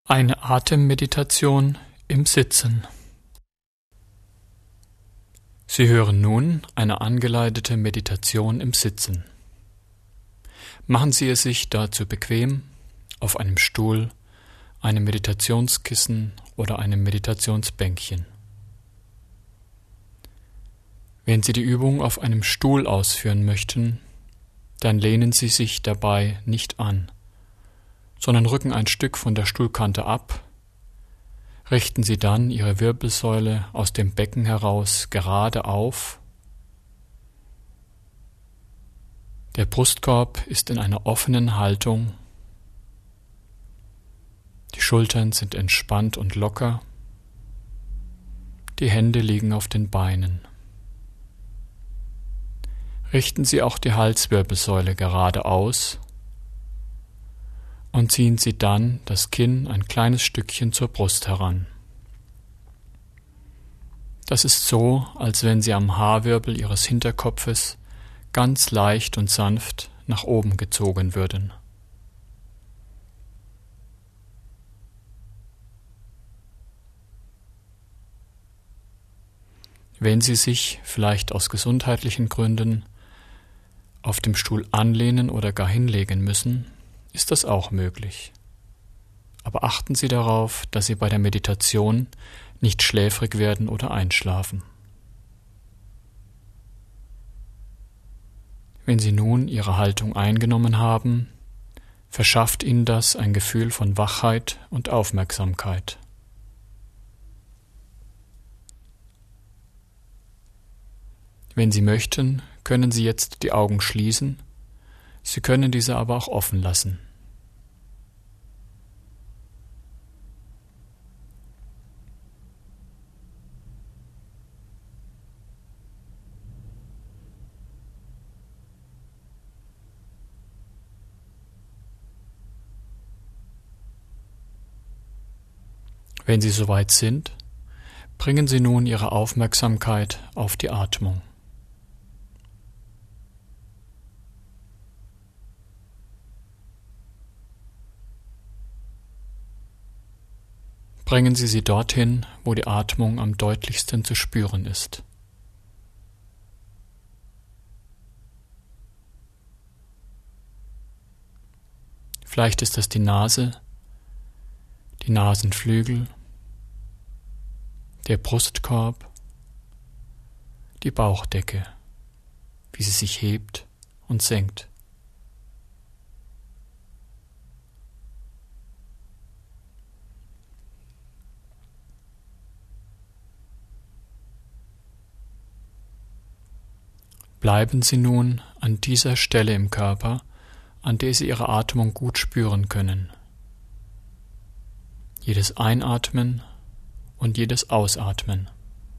Eine Atemmeditation im Sitzen. Sie hören nun eine angeleitete Meditation im Sitzen. Machen Sie es sich dazu bequem, auf einem Stuhl, einem Meditationskissen oder einem Meditationsbänkchen. Wenn Sie die Übung auf einem Stuhl ausführen möchten, dann lehnen Sie sich dabei nicht an, sondern rücken ein Stück von der Stuhlkante ab. Richten Sie dann Ihre Wirbelsäule aus dem Becken heraus gerade auf. Der Brustkorb ist in einer offenen Haltung. Die Schultern sind entspannt und locker. Die Hände liegen auf den Beinen. Richten Sie auch die Halswirbelsäule gerade aus und ziehen Sie dann das Kinn ein kleines Stückchen zur Brust heran. Das ist so, als wenn Sie am Haarwirbel Ihres Hinterkopfes ganz leicht und sanft nach oben gezogen würden. Wenn Sie sich vielleicht aus gesundheitlichen Gründen auf dem Stuhl anlehnen oder gar hinlegen müssen, ist das auch möglich. Aber achten Sie darauf, dass Sie bei der Meditation nicht schläfrig werden oder einschlafen. Wenn Sie nun Ihre Haltung eingenommen haben, verschafft Ihnen das ein Gefühl von Wachheit und Aufmerksamkeit. Wenn Sie möchten, können Sie jetzt die Augen schließen, Sie können diese aber auch offen lassen. Wenn Sie soweit sind, bringen Sie nun Ihre Aufmerksamkeit auf die Atmung. Bringen Sie sie dorthin, wo die Atmung am deutlichsten zu spüren ist. Vielleicht ist das die Nase, die Nasenflügel, der Brustkorb, die Bauchdecke, wie sie sich hebt und senkt. Bleiben Sie nun an dieser Stelle im Körper, an der Sie Ihre Atmung gut spüren können. Jedes Einatmen und jedes Ausatmen.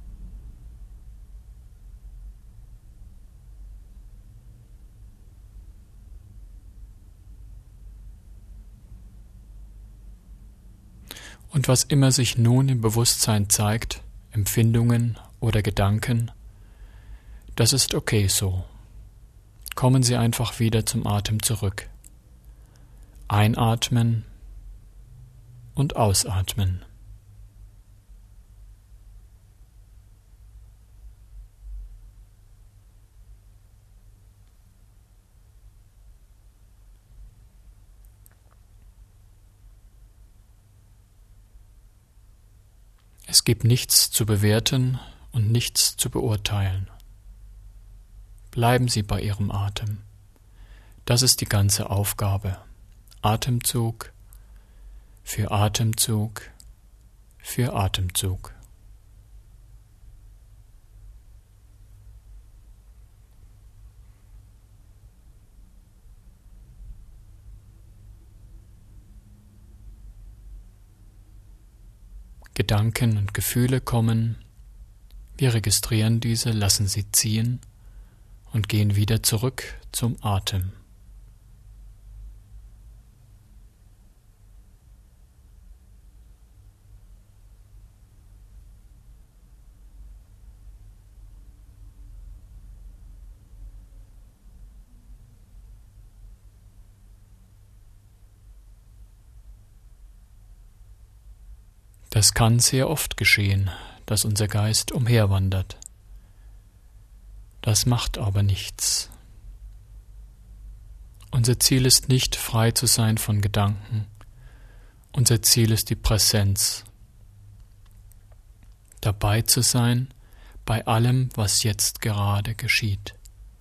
Und was immer sich nun im Bewusstsein zeigt, Empfindungen oder Gedanken, das ist okay so. Kommen Sie einfach wieder zum Atem zurück. Einatmen und ausatmen. Es gibt nichts zu bewerten und nichts zu beurteilen. Bleiben Sie bei Ihrem Atem. Das ist die ganze Aufgabe. Atemzug für Atemzug für Atemzug. Gedanken und Gefühle kommen, wir registrieren diese, lassen sie ziehen und gehen wieder zurück zum Atem. Es kann sehr oft geschehen, dass unser Geist umherwandert. Das macht aber nichts. Unser Ziel ist nicht, frei zu sein von Gedanken. Unser Ziel ist die Präsenz. Dabei zu sein bei allem, was jetzt gerade geschieht.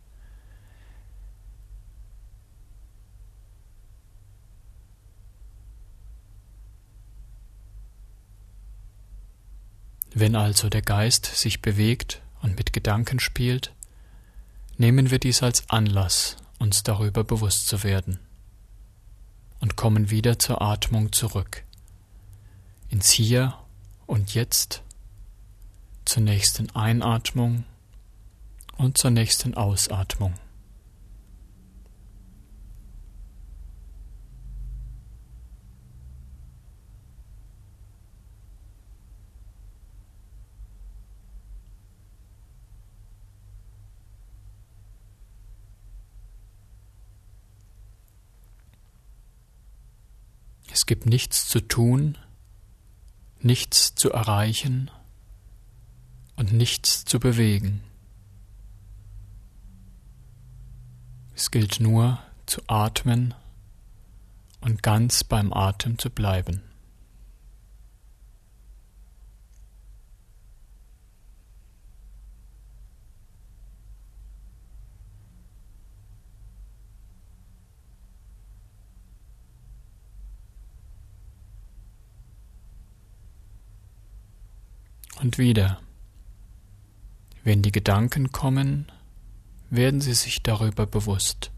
Wenn also der Geist sich bewegt und mit Gedanken spielt, nehmen wir dies als Anlass, uns darüber bewusst zu werden und kommen wieder zur Atmung zurück, ins Hier und Jetzt, zur nächsten Einatmung und zur nächsten Ausatmung. Es gibt nichts zu tun, nichts zu erreichen und nichts zu bewegen. Es gilt nur zu atmen und ganz beim Atem zu bleiben. Und wieder, wenn die Gedanken kommen, werden Sie sich darüber bewusst.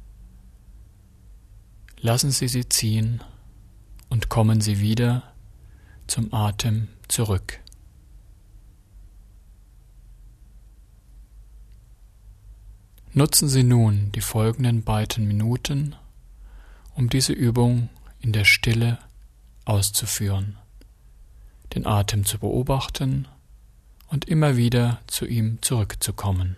Lassen Sie sie ziehen und kommen Sie wieder zum Atem zurück. Nutzen Sie nun die folgenden beiden Minuten, um diese Übung in der Stille auszuführen, den Atem zu beobachten und immer wieder zu ihm zurückzukommen.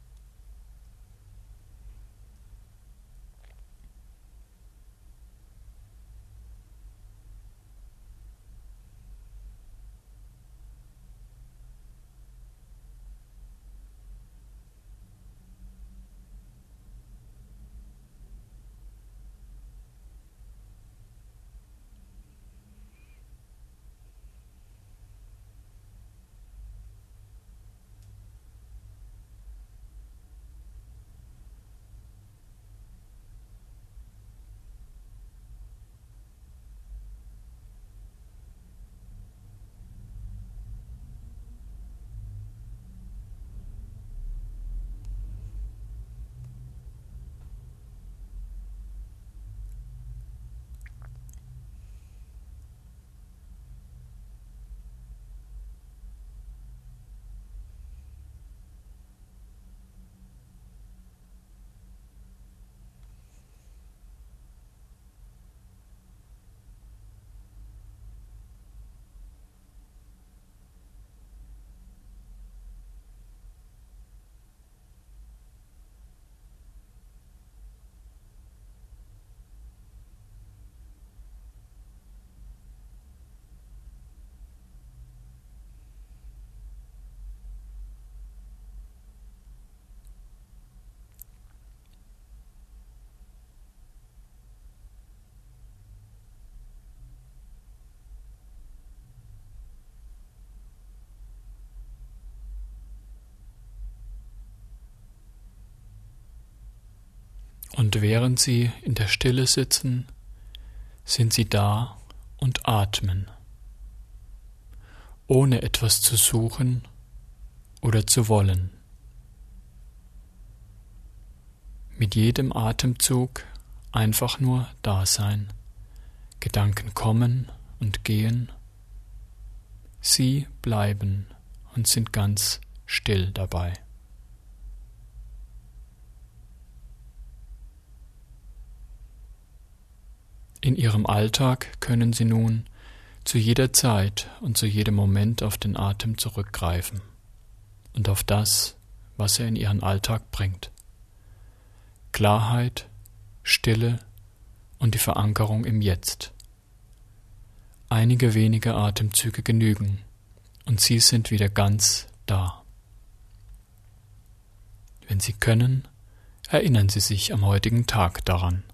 Und während Sie in der Stille sitzen, sind Sie da und atmen, ohne etwas zu suchen oder zu wollen. Mit jedem Atemzug einfach nur da sein. Gedanken kommen und gehen. Sie bleiben und sind ganz still dabei. In Ihrem Alltag können Sie nun zu jeder Zeit und zu jedem Moment auf den Atem zurückgreifen und auf das, was er in Ihren Alltag bringt. Klarheit, Stille und die Verankerung im Jetzt. Einige wenige Atemzüge genügen, und Sie sind wieder ganz da. Wenn Sie können, erinnern Sie sich am heutigen Tag daran.